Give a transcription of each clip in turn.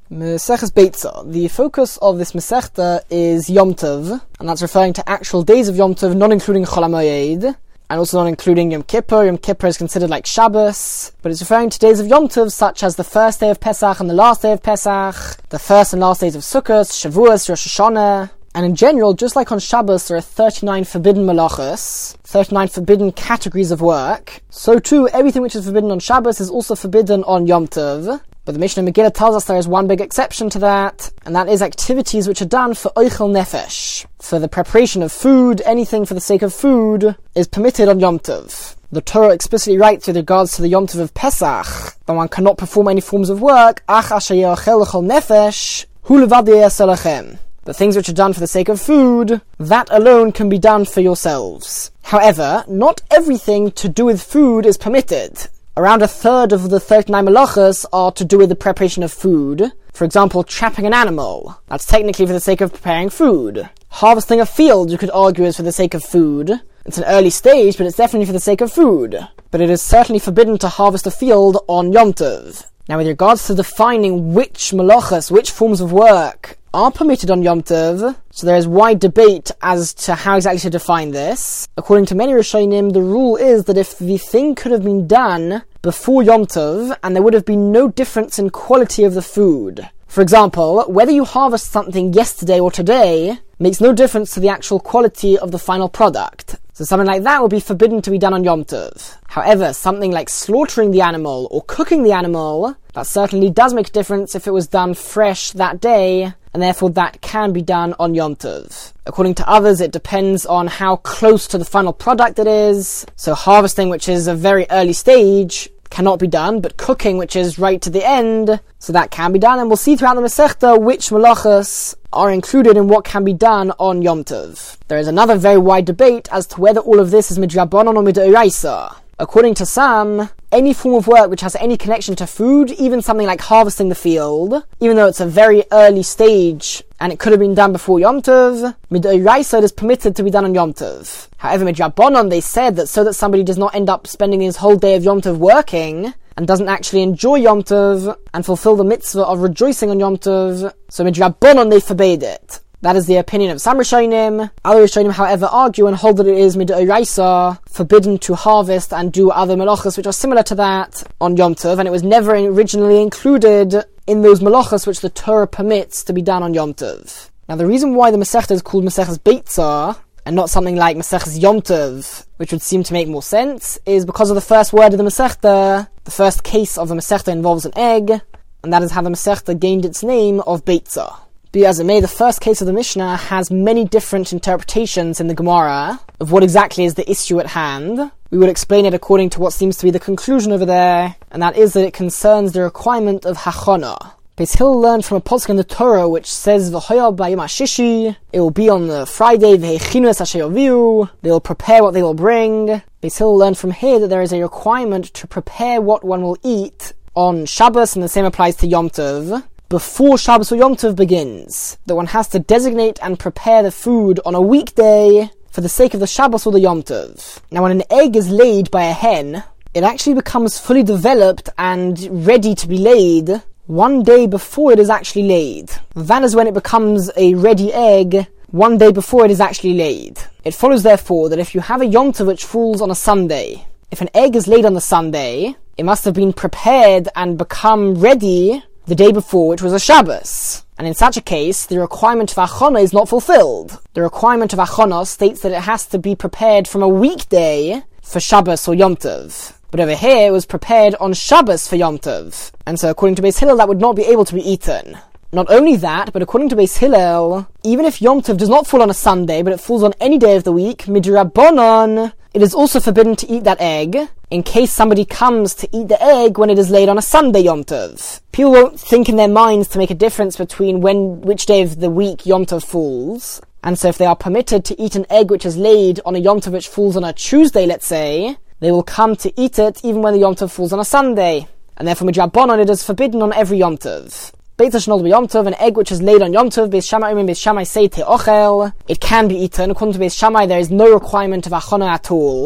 Maseches Beitza. The focus of this Masechta is Yom Tov, and that's referring to actual days of Yom Tov, not including Chol HaMoed, and also not including Yom Kippur. Yom Kippur is considered like Shabbos, but it's referring to days of Yom Tov such as the first day of Pesach and the last day of Pesach, the first and last days of Sukkot, Shavuos, Rosh Hashanah. And in general, just like on Shabbos, there are 39 forbidden malachos, 39 forbidden categories of work. So too, everything which is forbidden on Shabbos is also forbidden on Yom Tov. But the Mishnah Megillah tells us there is one big exception to that, and that is activities which are done for oichel nefesh. For the preparation of food, anything for the sake of food is permitted on Yom Tov. The Torah explicitly writes with regards to the Yom Tov of Pesach that one cannot perform any forms of work, ach asher ye'achel l'chol nefesh, hu levad ya'aseh lachem. The things which are done for the sake of food, that alone can be done for yourselves. However, not everything to do with food is permitted. Around a third of the 39 malachas are to do with the preparation of food. For example, trapping an animal. That's technically for the sake of preparing food. Harvesting a field, you could argue, is for the sake of food. It's an early stage, but it's definitely for the sake of food. But it is certainly forbidden to harvest a field on Yom Tov. Now, with regards to defining which malachas, which forms of work are permitted on Yom Tov, so there is wide debate as to how exactly to define this. According to many Rishonim, the rule is that if the thing could have been done before Yom Tov, and there would have been no difference in quality of the food. For example, whether you harvest something yesterday or today makes no difference to the actual quality of the final product. So something like that would be forbidden to be done on Yom Tov. However, something like slaughtering the animal or cooking the animal, that certainly does make a difference if it was done fresh that day, and therefore that can be done on Yom Tov. According to others, it depends on how close to the final product it is. So harvesting, which is a very early stage, cannot be done, but cooking, which is right to the end, so that can be done. And we'll see throughout the Masechta which malachas are included in what can be done on Yom Tov. There is another very wide debate as to whether all of this is midrabanan or midoraisa. According to some, any form of work which has any connection to food, even something like harvesting the field, even though it's a very early stage and it could have been done before Yom Tov, midoraisa, it is permitted to be done on Yom Tov. However, midrabanan, they said that so that somebody does not end up spending his whole day of Yom Tov working and doesn't actually enjoy Yom Tov and fulfill the mitzvah of rejoicing on Yom Tov, so midrabanan, they forbade it. That is the opinion of some Rishonim. Other Rishonim, however, argue and hold that it is midoraisa, forbidden to harvest and do other malachas which are similar to that on Yom Tov, and it was never originally included in those malachas which the Torah permits to be done on Yom Tov. Now, the reason why the Masechta is called Maseches Beitza and not something like Maseches Yom Tov, which would seem to make more sense, is because of the first word of the Masechta. The first case of the Masechta involves an egg, and that is how the Masechta gained its name of Beitza. Be as it may, the first case of the Mishnah has many different interpretations in the Gemara of what exactly is the issue at hand. We will explain it according to what seems to be the conclusion over there, and that is that it concerns the requirement of hachana. Beis Hillel learned from a pasuk in the Torah which says v'hoya b'yom hashishi, it will be on the Friday, v'hechinu es asher yaviu, they will prepare what they will bring. Beis Hillel learned from here that there is a requirement to prepare what one will eat on Shabbos, and the same applies to Yom Tov, before Shabbos or Yom Tov begins, that one has to designate and prepare the food on a weekday for the sake of the Shabbos or the Yom Tov. Now, when an egg is laid by a hen, it actually becomes fully developed and ready to be laid one day before it is actually laid. That is when it becomes a ready egg, one day before it is actually laid. It follows, therefore, that if you have a Yom Tov which falls on a Sunday, if an egg is laid on the Sunday, it must have been prepared and become ready the day before, which was a Shabbos. And in such a case, the requirement of achana is not fulfilled. The requirement of achana states that it has to be prepared from a weekday for Shabbos or Yom Tov. But over here, it was prepared on Shabbos for Yom Tov. And so according to Beis Hillel, that would not be able to be eaten. Not only that, but according to Beis Hillel, even if Yom Tov does not fall on a Sunday, but it falls on any day of the week, midrabanan, it is also forbidden to eat that egg, in case somebody comes to eat the egg when it is laid on a Sunday Yom Tov. People won't think in their minds to make a difference between which day of the week Yom Tov falls, and so if they are permitted to eat an egg which is laid on a Yom Tov which falls on a Tuesday, let's say, they will come to eat it even when the Yom Tov falls on a Sunday, and therefore midrabanan, it is forbidden on every Yom Tov. Beitza shenolad b'Yom Tov, an egg which is laid on Yom Tov, Beis Shammai and Beis Shammai say te'ochel, it can be eaten. According to Beis Shammai, there is no requirement of achana at all.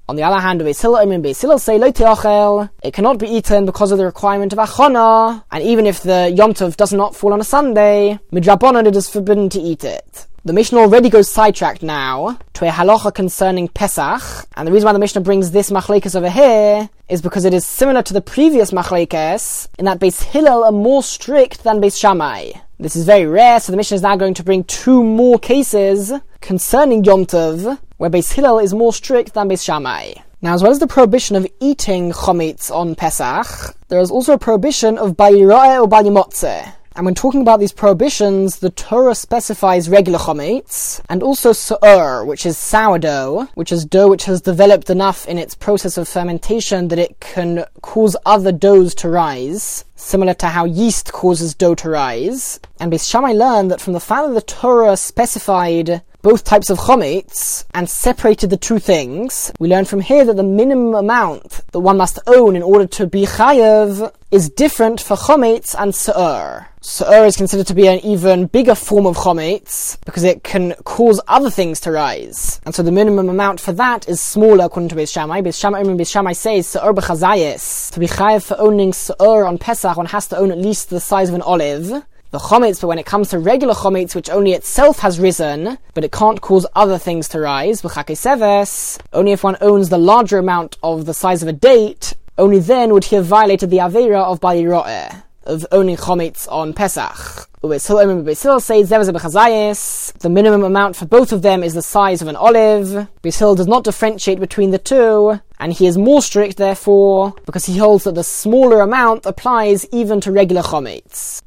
On the other hand, Beis Hillel and Beis Hillel say, Lo te'achel, it cannot be eaten because of the requirement of achana, and even if the Yom Tov does not fall on a Sunday, midrabanan it is forbidden to eat it. The Mishnah already goes sidetracked now to a halacha concerning Pesach, and the reason why the Mishnah brings this machlekes over here is because it is similar to the previous machlekes in that Beis Hillel are more strict than Beis Shammai. This is very rare, so the Mishnah is now going to bring two more cases concerning Yom Tov, where Beis Hillel is more strict than Beis Shammai. Now, as well as the prohibition of eating chometz on Pesach, there is also a prohibition of bayira'eh or bayimotzeh. And when talking about these prohibitions, the Torah specifies regular chometz, and also se'er, which is sourdough, which is dough which has developed enough in its process of fermentation that it can cause other doughs to rise, similar to how yeast causes dough to rise. And Beis Shammai learned that from the fact that the Torah specified both types of chometz and separated the two things, we learn from here that the minimum amount that one must own in order to be chayav is different for chometz and se'er. Se'er is considered to be an even bigger form of chometz because it can cause other things to rise. And so the minimum amount for that is smaller according to Beis Shammai. Beis Shammai says se'er b'chazayis. To be chayav for owning se'er on Pesach, one has to own at least the size of an olive. The chometz, but when it comes to regular chometz, which only itself has risen, but it can't cause other things to rise, b'chakei seves, only if one owns the larger amount of the size of a date, only then would he have violated the aveira of bayira'eh, of owning chometz on Pesach. Beis Hillel says the minimum amount for both of them is the size of an olive. Beis Hillel does not differentiate between the two, and he is more strict therefore, because he holds that the smaller amount applies even to regular chometz.